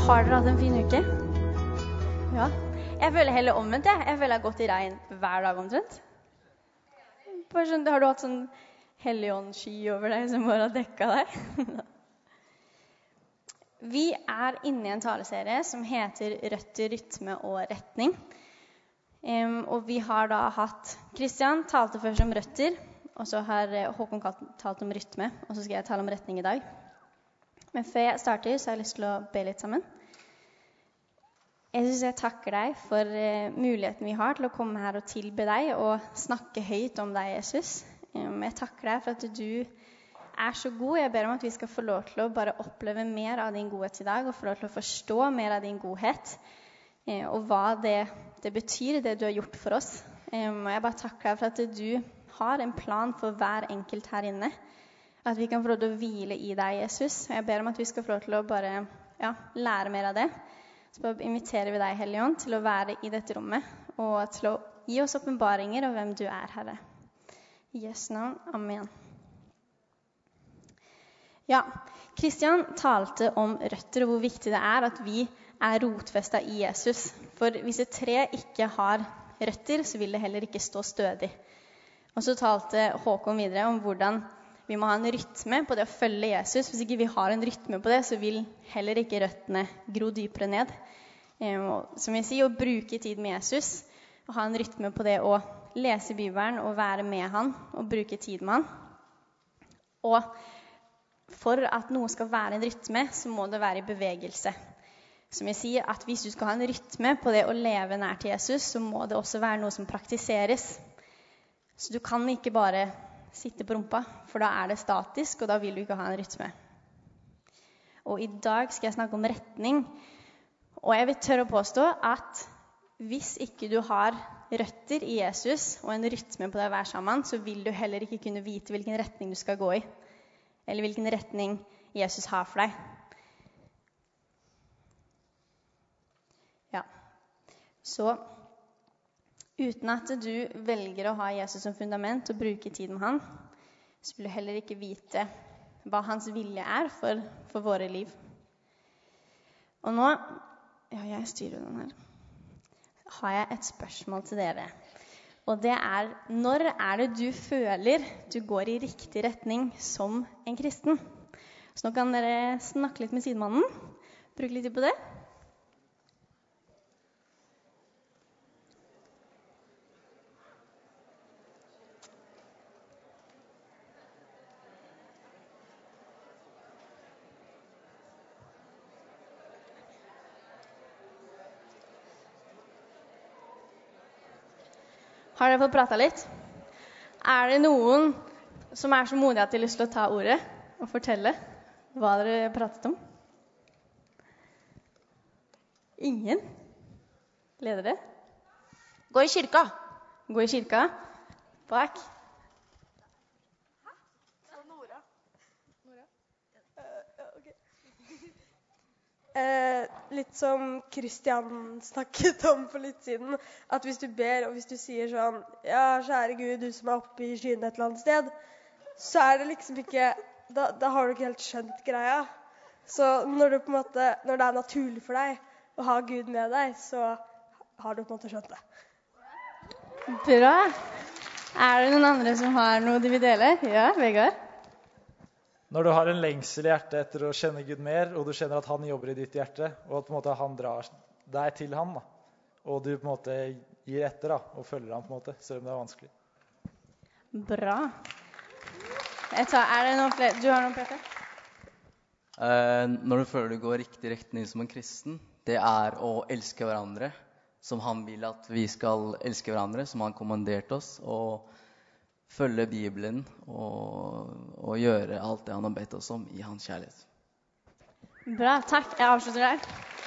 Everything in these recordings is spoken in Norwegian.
Har dere hatt en fin uke? Ja. Jeg føler heller omvendt, jeg. Jeg føler jeg har gått i regn hver dag omtrent. Bare sånn, har du hatt sånn helligåndssky over deg som bare har dekket deg? Vi er inne i en taleserie som heter Røtter, rytme og retning. Og vi har da hatt Kristian talte først om røtter, og så har Håkon talt om rytme, og så skal jeg tale om retning i dag. Men før jeg starter, så har jeg lyst til å be litt sammen. Jeg synes jeg takker deg for muligheten vi har til å komme her og tilbe deg og snakke høyt om deg, Jesus. Jeg takker deg for at du er så god. Jeg ber om at vi skal få lov til å bare oppleve mer av din godhet i dag, og få lov til å forstå mer av din godhet, og hva det betyr, det du har gjort for oss. Og jeg bare takker deg for at du har en plan for hver enkelt her inne, at vi kan få lov til å hvile i deg, Jesus. Jeg ber om at vi skal få lov til å bare lære mer av det. Så bare inviterer vi deg, Hellige Ånd, til å være i dette rommet, og til å gi oss åpenbaringer om hvem du er, Herre. I Jesu navn, amen. Ja, Kristian talte om røtter, og hvor viktig det er at vi er rotfestet i Jesus. For hvis et tre ikke har røtter, så vil det heller ikke stå stødig. Og så talte Håkon videre om hvordan vi må ha en rytme på det å følge Jesus. Hvis ikke vi har en rytme på det, så vil heller ikke røttene gro dypere ned. Og som jeg sier, å bruke tid med Jesus, og ha en rytme på det å lese Bibelen og være med han, og bruke tid med han. Og for at noe skal være en rytme, så må det være i bevegelse. Som jeg sier, at hvis du skal ha en rytme på det å leve nær til Jesus, så må det også være noe som praktiseres. Så du kan ikke bare sitte på rumpa, for da er det statisk, og da vil du ikke ha en rytme. Og i dag skal jeg snakke om retning, og jeg vil tørre å påstå at hvis ikke du har røtter i Jesus, og en rytme på det å være sammen, så vil du heller ikke kunne vite hvilken retning du skal gå i, eller hvilken retning Jesus har for deg. Ja, så uten at du velger å ha Jesus som fundament og bruke tid med han, så vil du heller ikke vite hva hans vilje er for våre liv. Og nå, jeg styrer den her, har jeg et spørsmål til dere. Og det er, når er det du føler du går i riktig retning som en kristen? Så nå kan dere snakke litt med sidemannen, bruke litt tid på det. Har dere fått pratet litt? Er det noen som er så modige at de har lyst til å ta ordet og fortelle hva dere pratet om? Ingen? Ledere? Gå i kirka. Gå i kirka? Bak? Nora. Litt som Kristian snakket om for litt siden, at hvis du ber, og hvis du sier sånn, ja, kjære Gud, du som er oppe i skyen et eller annet sted, så er det liksom ikke, da har du ikke helt skjønt greia. Så når det er naturlig for deg å ha Gud med deg, så har du på en måte skjønt det. Bra. Er det noen andre som har noe de vil dele? Ja, Vegard? Når du har en lengsel i hjertet etter å kjenne Gud mer, og du kjenner at han jobber i ditt hjerte, og at på en måte, han drar deg til han, da, og du på en måte gir etter da, og følger han på en måte, selv om det er vanskelig. Bra. Er det noen flere? Du har noen flere? Når du føler du går riktig retning som en kristen, det er å elske hverandre, som han vil at vi skal elske hverandre, som han kommanderte oss, og følge Bibelen og gjøre alt det han har bedt oss om i hans kjærlighet. Bra, takk. Jeg avslutter der.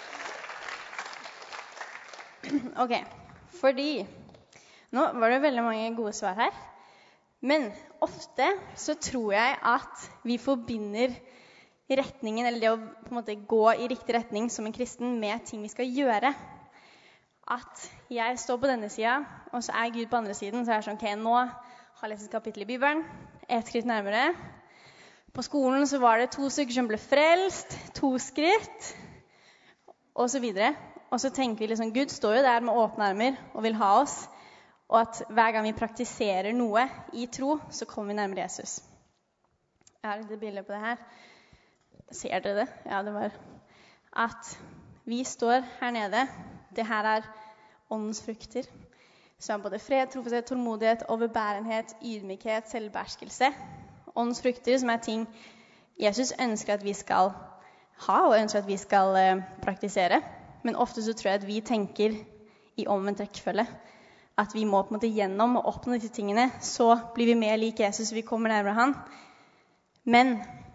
Ok, fordi nå var det veldig mange gode svar her, men ofte så tror jeg at vi forbinder retningen, eller det å på en måte gå i riktig retning som en kristen med ting vi skal gjøre. At jeg står på denne siden, og så er Gud på andre siden, så er det sånn, ok, nå har lest et kapittel i Bibelen, et skritt nærmere. På skolen så var det 2 stykker som ble frelst, 2 skritt. og så videre. Og så tenker vi liksom, Gud står jo der med åpne armer og vil ha oss, og at hver gang vi praktiserer noe i tro, så kommer vi nærmere Jesus. Jeg har et bilde på det her. Ser dere det? Ja, det var at vi står her nede. Det her er åndens frukter, som er både fred, trofasthet, tålmodighet, overbærenhet, ydmykhet, selvbeherskelse. Åndens frukter, som er ting Jesus ønsker at vi skal ha, og ønsker at vi skal praktisere. Men ofte så tror jeg at vi tenker i omvendt rekkefølge. At vi må på en måte gjennom og oppnå disse tingene, så blir vi mer lik Jesus, vi kommer nærmere han. Men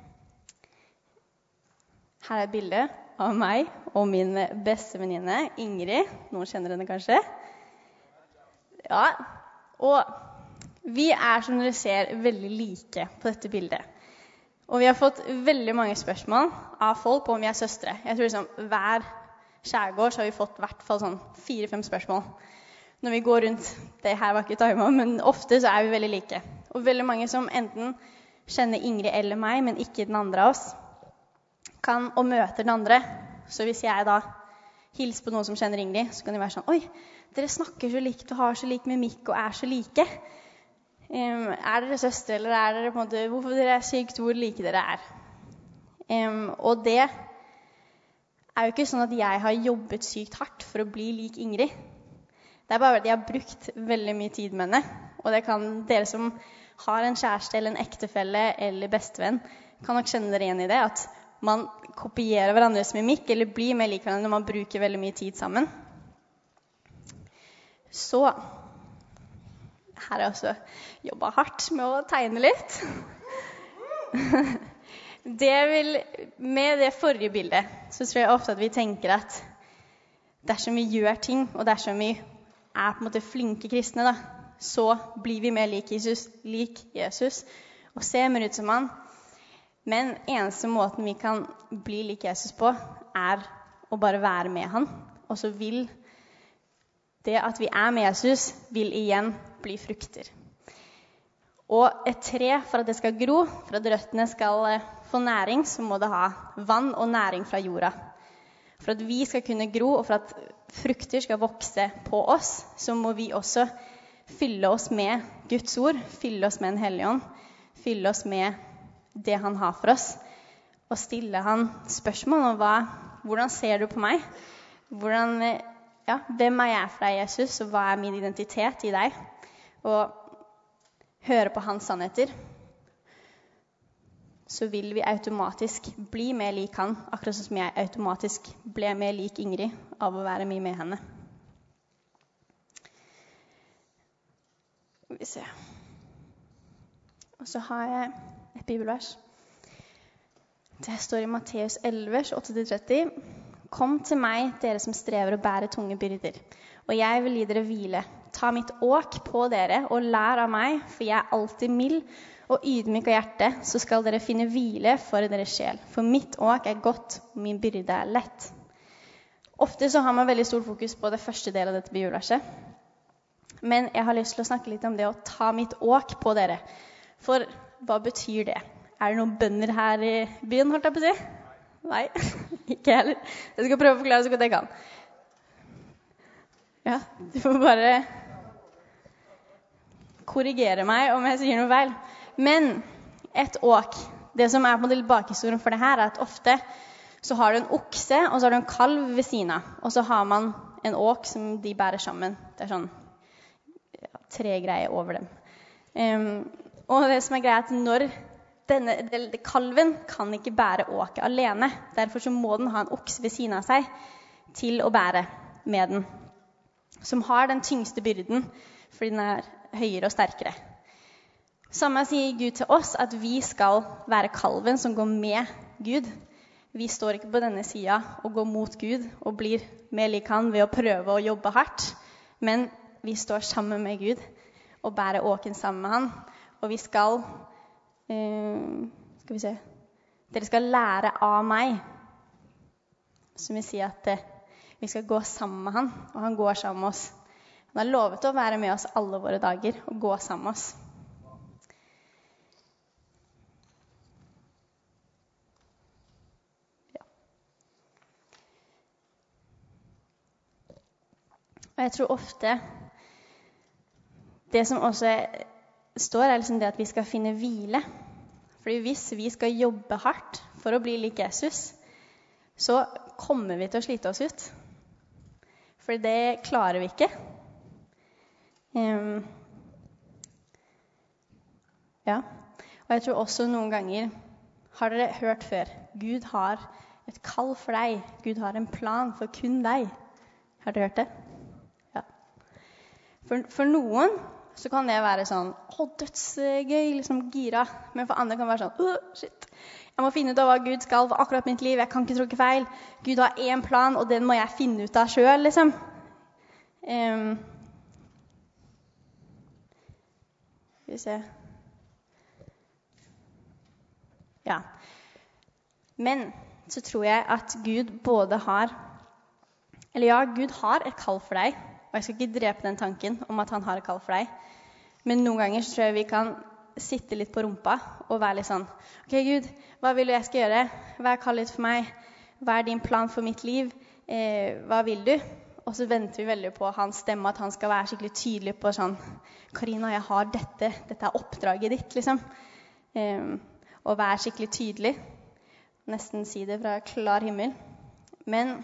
her er et bilde av meg og min beste venninne, Ingrid. Noen kjenner henne kanskje? Ja, og vi er, som dere ser, veldig like på dette bildet. Og vi har fått veldig mange spørsmål av folk på om vi er søstre. Jeg tror liksom hver skjærgård så har vi fått i hvert fall sånn 4-5 spørsmål. Når vi går rundt, det her var ikke timet, men ofte så er vi veldig like. Og veldig mange som enten kjenner Ingrid eller meg, men ikke den andre av oss, kan og møter den andre. Så hvis jeg da hilser på noen som kjenner Ingrid, så kan de være sånn, oi, dere snakker så likt og har så lik mimikk og er så like. Er dere søstre, eller er dere på en måte, hvorfor dere er sykt, hvor like dere er? Og det er jo ikke sånn at jeg har jobbet sykt hardt for å bli lik Ingrid. Det er bare at jeg har brukt veldig mye tid med henne. Og det kan dere som har en kjæreste eller en ektefelle eller bestevenn, kan nok kjenne dere igjen i det, at man kopierer hverandres mimikk eller blir mer lik hverandre når man bruker veldig mye tid sammen. Så her har jeg også jobbet hardt med å tegne litt. Med det forrige bildet, så tror jeg ofte at vi tenker at dersom vi gjør ting, og dersom vi er på en måte flinke kristne, da, så blir vi mer lik Jesus, og ser mer ut som han. Men eneste måten vi kan bli lik Jesus på, er å bare være med han. Og så vil det at vi er med Jesus, vil igjen bli frukter. Og et tre, for at det skal gro, for at røttene skal få næring, så må det ha vann og næring fra jorda. For at vi skal kunne gro, og for at frukter skal vokse på oss, så må vi også fylle oss med Guds ord, fylle oss med en hellig ånd, fylle oss med det han har for oss, og stille han spørsmål om hvordan ser du på meg? Hvem er jeg for deg, Jesus, og hva er min identitet i deg? Og høre på hans sannheter, så vil vi automatisk bli mer lik han, akkurat som jeg automatisk ble mer lik Ingrid av å være mye med henne. Skal vi se. Og så har jeg et bibelvers. Det står i Matteus 11, 28-30. Kom til meg, dere som strever og bærer tunge byrder, og jeg vil gi dere hvile. Ta mitt åk på dere og lær av meg, for jeg er alltid mild og ydmyk av hjerte, så skal dere finne hvile for deres sjel. For mitt åk er godt, og min byrde er lett. Ofte så har man veldig stort fokus på det første delen av dette bibelverset. Men jeg har lyst til å snakke litt om det å ta mitt åk på dere. For hva betyr det? Er det noen bønder her i byen, holdt jeg på å si? Nei, ikke heller. Jeg skal prøve å forklare så godt jeg kan. Ja, du får bare korrigere meg om jeg sier noe feil. Men et åk, det som er på en måte bakhistorien for det her, er at ofte så har du en okse, og så har du en kalv ved siden av. Og så har man en åk som de bærer sammen. Det er sånn 3 greier over dem. Og det som er greia er at når kalven kan ikke bære åket alene. Derfor så må den ha en okse ved siden av seg til å bære med den. Som har den tyngste byrden, fordi den er høyere og sterkere. Samme sier Gud til oss, at vi skal være kalven som går med Gud. Vi står ikke på denne siden og går mot Gud og blir mer lik han ved å prøve å jobbe hardt. Men vi står sammen med Gud og bærer åken sammen med han. Og vi skal dere skal lære av meg, som vil si at vi skal gå sammen med han, og han går sammen med oss. Han har lovet å være med oss alle våre dager og gå sammen med oss. jeg tror ofte det som også står liksom det at vi skal finne hvile. Fordi hvis vi skal jobbe hardt for å bli lik Jesus, så kommer vi til å slite oss ut. For det klarer vi ikke. Ja. Og jeg tror også noen ganger, har dere hørt før, Gud har et kall for deg. Gud har en plan for kun deg. Har dere hørt det? Ja. For noen så kan det være sånn, dødsgøy, liksom gira. Men for andre kan det være sånn, shit. Jeg må finne ut av hva Gud skal for akkurat mitt liv. Jeg kan ikke tråkke feil. Gud har en plan, og den må jeg finne ut av selv, liksom. Skal vi se. Ja. Men så tror jeg at Gud både har, Gud har et kall for deg, og jeg skal ikke drepe den tanken om at han har et kall for deg, men noen ganger så tror jeg vi kan sitte litt på rumpa og være litt sånn, ok Gud, hva vil du jeg skal gjøre? Hva er kallet for meg? Hva er din plan for mitt liv? Hva vil du? Og så venter vi veldig på hans stemme, at han skal være skikkelig tydelig på sånn, Karina, jeg har dette er oppdraget ditt, liksom. Og være skikkelig tydelig. Nesten si det fra klar himmel. Men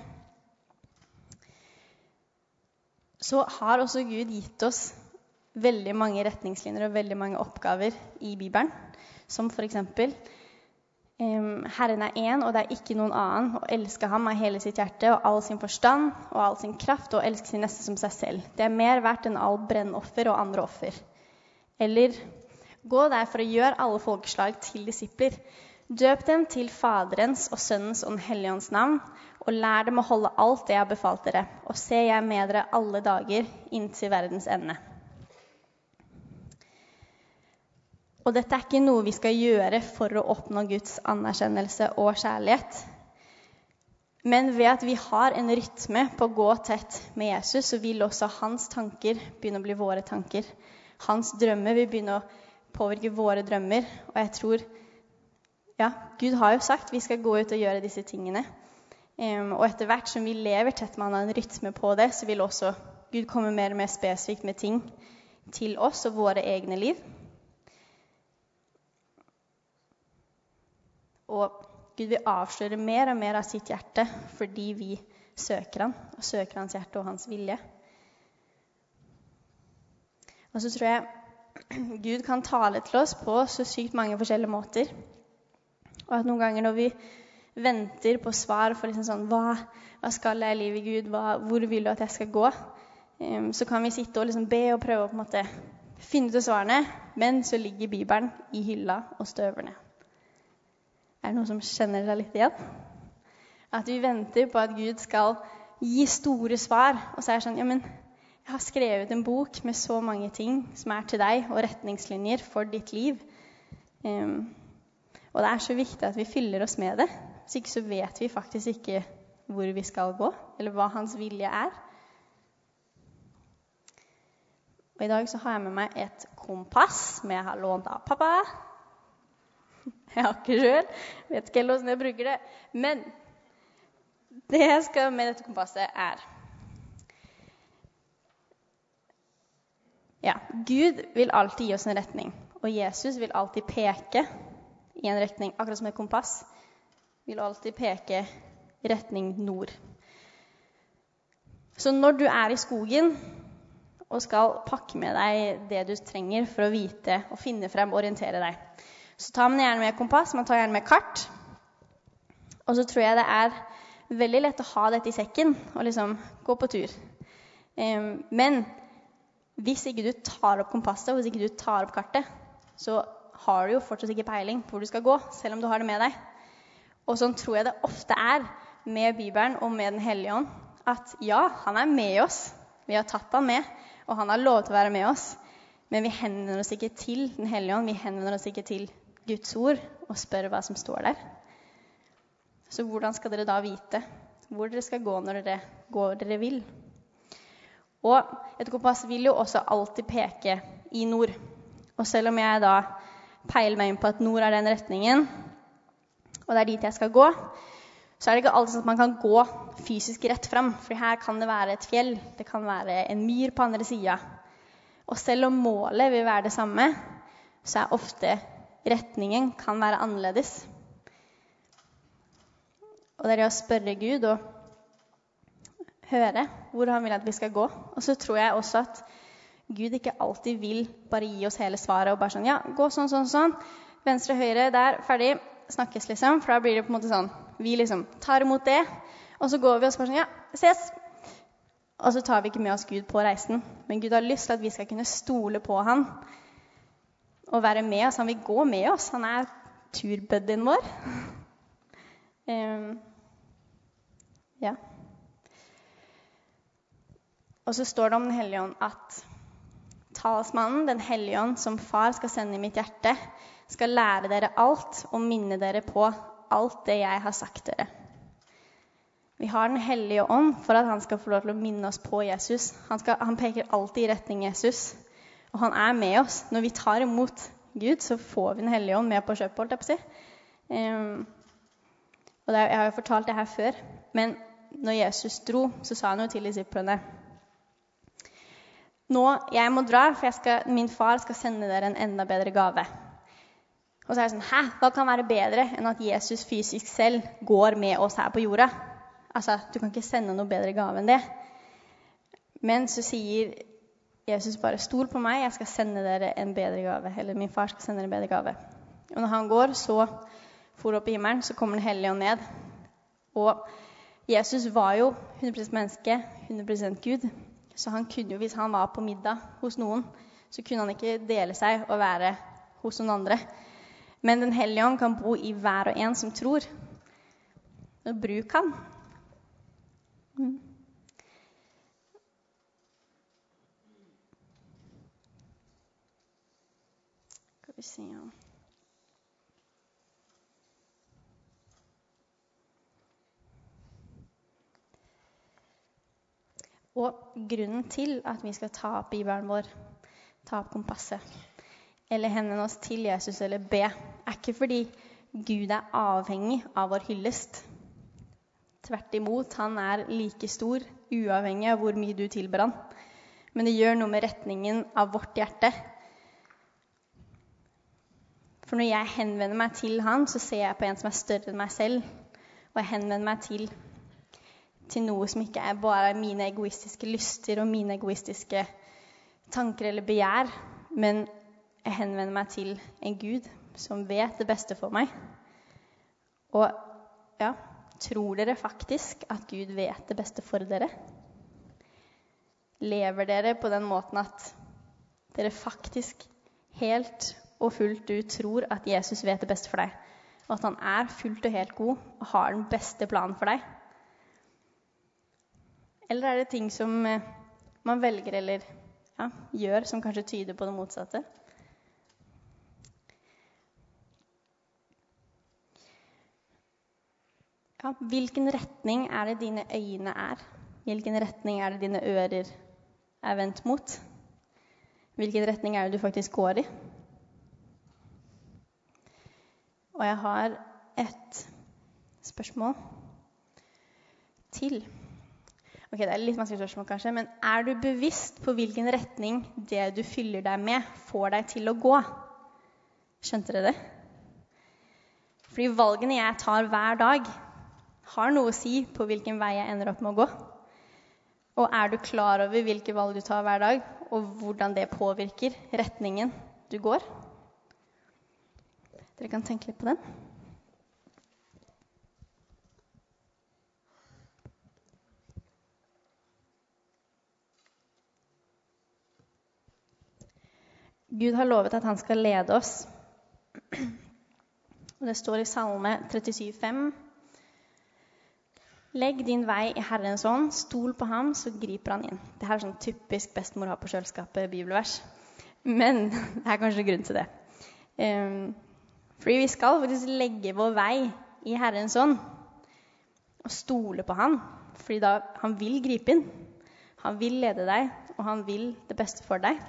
så har også Gud gitt oss veldig mange retningslinjer og veldig mange oppgaver i Bibelen. Som for eksempel, Herren er en, og det er ikke noen annen. Å elske ham av hele sitt hjerte og all sin forstand og all sin kraft, og elske sin neste som seg selv. Det er mer verdt enn all brennoffer og andre offer. Eller, gå derfor og gjør alle folkeslag til disipler. Døp dem til Faderens og Sønnens og Den hellige ånds navn, og lær dem å holde alt det jeg har befalt dere. Og se, jeg er med dere alle dager inntil verdens ende. Og dette er ikke noe vi skal gjøre for å oppnå Guds anerkjennelse og kjærlighet. Men ved at vi har en rytme på å gå tett med Jesus, så vil også hans tanker begynne å bli våre tanker. Hans drømmer vil begynne å påvirke våre drømmer. Og jeg tror, Gud har jo sagt vi skal gå ut og gjøre disse tingene. Og etter hvert som vi lever tett med han og en rytme på det, så vil også Gud komme mer og mer spesifikt med ting til oss og våre egne liv. Og Gud vil avsløre mer og mer av sitt hjerte fordi vi søker han, og søker hans hjerte og hans vilje. Og så tror jeg Gud kan tale til oss på så sykt mange forskjellige måter. Og at noen ganger når vi venter på svar for liksom sånn, hva skal jeg i livet, Gud? Hvor vil du at jeg skal gå? Så kan vi sitte og liksom be og prøve å på en måte finne ut av svarene, men så ligger Bibelen i hylla og støverne. Er det noen som kjenner seg litt igjen? At vi venter på at Gud skal gi store svar, og så er det sånn, men jeg har skrevet en bok med så mange ting som er til deg, og retningslinjer for ditt liv. Og det er så viktig at vi fyller oss med det, så ikke så vet vi faktisk ikke hvor vi skal gå, eller hva hans vilje er. Og i dag så har jeg med meg et kompass, som jeg har lånt av pappa. Jeg har ikke selv, vet ikke hvordan jeg bruker det. Men det jeg skal med dette kompasset er, Gud vil alltid gi oss en retning, og Jesus vil alltid peke i en retning, akkurat som et kompass, vil alltid peke i retning nord. Så når du er i skogen og skal pakke med deg det du trenger for å vite og finne frem og orientere deg, så tar man gjerne med kompass, man tar gjerne med kart. Og så tror jeg det er veldig lett å ha dette i sekken og liksom gå på tur. Men hvis ikke du tar opp kompasset, hvis ikke du tar opp kartet, så har du jo fortsatt ikke peiling på hvor du skal gå, selv om du har det med deg. Og sånn tror jeg det ofte er med Bibelen og med Den hellige ånd, at han er med oss. Vi har tatt han med, og han har lov til å være med oss. Men vi henvender oss ikke til Den hellige ånd, vi henvender oss ikke til Guds ord og spør hva som står der. Så hvordan skal dere da vite hvor dere skal gå når dere går dere vil? Og et kompass vil jo også alltid peke i nord. Og selv om jeg da peiler meg inn på at nord er den retningen, og det er dit jeg skal gå, så er det ikke alltid sånn at man kan gå fysisk rett frem, for her kan det være et fjell, det kan være en myr på andre siden. Og selv om målet vil være det samme, så er ofte retningen kan være annerledes. Og det er det å spørre Gud og høre hvor han vil at vi skal gå. Og så tror jeg også at Gud ikke alltid vil bare gi oss hele svaret og bare sånn, ja, gå sånn, sånn, sånn, venstre, høyre, der, ferdig, snakkes liksom, for da blir det på en måte sånn, vi liksom tar imot det, og så går vi og bare sånn, ja, ses. Og så tar vi ikke med oss Gud på reisen, men Gud har lyst til at vi skal kunne stole på han, og være med oss, han vil gå med oss, han er turbuddyen vår. Ja. Og så står det om den Hellige Ånd at talsmannen, den Hellige Ånd, som far skal sende i mitt hjerte, skal lære dere alt og minne dere på alt det jeg har sagt dere. Vi har den Hellige Ånd for at han skal få lov til å minne oss på Jesus. Han peker alltid i retning Jesus, og han er med oss. Når vi tar imot Gud, så får vi den Hellige Ånd med på kjøpet, holdt jeg på å si. Og jeg har jo fortalt det her før, men når Jesus dro, så sa han jo til disiplene, nå, jeg må dra, for min far skal sende dere en enda bedre gave. Og så er det sånn, hæ? Hva kan være bedre enn at Jesus fysisk selv går med oss her på jorda? Altså, du kan ikke sende noe bedre gave enn det. Men så sier Jesus bare, stol på meg, jeg skal sende dere en bedre gave. Eller min far skal sende dere en bedre gave. Og når han går, så for opp i himmelen, så kommer den Hellige Ånd ned. Og Jesus var jo 100% menneske, 100% Gud. Så han kunne jo, hvis han var på middag hos noen, så kunne han ikke dele seg og være hos noen andre. Men den Hellige Ånd kan bo i hver og en som tror. Og bruk han. Skal vi se, ja. Og grunnen til at vi skal ta opp Bibelen vår, ta opp kompasset, eller henvende oss til Jesus eller be, er ikke fordi Gud er avhengig av vår hyllest. Tvert imot, han er like stor, uavhengig av hvor mye du tilber han. Men det gjør noe med retningen av vårt hjerte. For når jeg henvender meg til han, så ser jeg på en som er større enn meg selv, og jeg henvender meg til noe som ikke er bare mine egoistiske lyster og mine egoistiske tanker eller begjær, men jeg henvender meg til en Gud som vet det beste for meg. Og ja, tror dere faktisk at Gud vet det beste for dere? Lever dere på den måten at dere faktisk helt og fullt ut tror at Jesus vet det beste for deg, og at han er fullt og helt god og har den beste planen for deg? Eller er det ting som man velger eller gjør som kanskje tyder på det motsatte? Ja, hvilken retning er det dine øyne er? Hvilken retning er det dine ører er vendt mot? Hvilken retning er det du faktisk går i? Og jeg har et spørsmål til. Ok, det er litt vanskelig spørsmål kanskje, men er du bevisst på hvilken retning det du fyller deg med får deg til å gå? Skjønte dere det? Fordi valgene jeg tar hver dag har noe å si på hvilken vei jeg ender opp med å gå. Og er du klar over hvilke valg du tar hver dag, og hvordan det påvirker retningen du går? Dere kan tenke litt på den. Gud har lovet at han skal lede oss. Og det står i Salme 37,5. Legg din vei i Herrens ånd, stol på ham, så griper han inn. Det her er sånn typisk bestemor har på kjøleskapet bibelvers. Men det er kanskje grunn til det. Fordi vi skal faktisk legge vår vei i Herrens ånd og stole på han. Fordi da han vil gripe inn. Han vil lede deg, og han vil det beste for deg.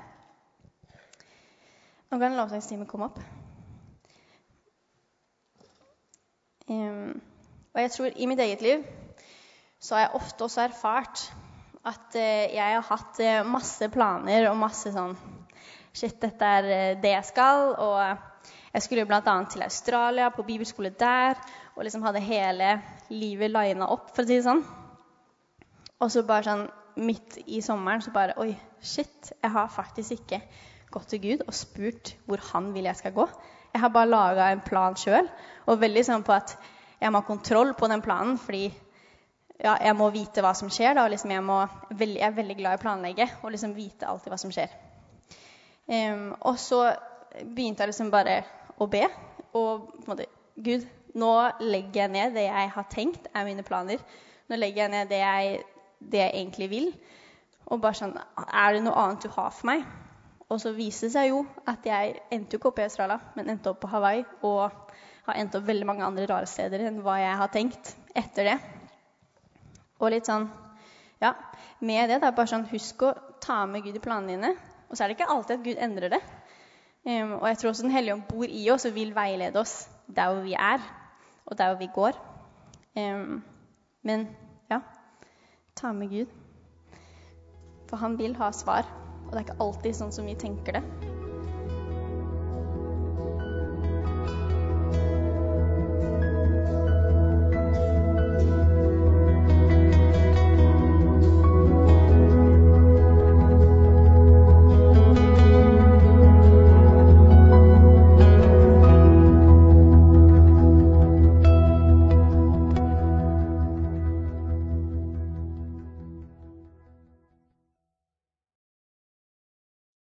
Nå kan lovsangstimen komme opp. Og jeg tror i mitt eget liv så har jeg ofte også erfart at jeg har hatt masse planer og masse sånn, shit, dette det jeg skal, og jeg skulle jo blant annet til Australia, på bibelskole der, og liksom hadde hele livet linet opp, for å si det sånn. Og så bare sånn, midt i sommeren, så bare, oi, shit, jeg har faktisk ikke gått til Gud og spurt hvor han vil jeg skal gå. Jeg har bare laget en plan selv, og veldig sånn på at jeg må ha kontroll på den planen, fordi ja, jeg må vite hva som skjer, da, og liksom jeg er veldig glad i å planlegge, og liksom vite alltid hva som skjer. Og så begynte jeg liksom bare å be, og på en måte, Gud, nå legger jeg ned det jeg har tenkt er mine planer. Nå legger jeg ned det jeg egentlig vil, og bare sånn, er det noe annet du har for meg? Og så viser det seg jo at jeg endte jo ikke opp i Australia, men endte opp på Hawaii, og har endt opp veldig mange andre rare steder enn hva jeg har tenkt etter det. Og litt sånn, ja, med det, det er bare sånn, husk å ta med Gud i planene dine. Og så er det ikke alltid at Gud endrer det. Og jeg tror også den Hellige Ånd bor i oss og vil veilede oss der hvor vi er, og der hvor vi går. Men ja, ta med Gud. For han vil ha svar, og det er ikke alltid sånn som vi tenker det.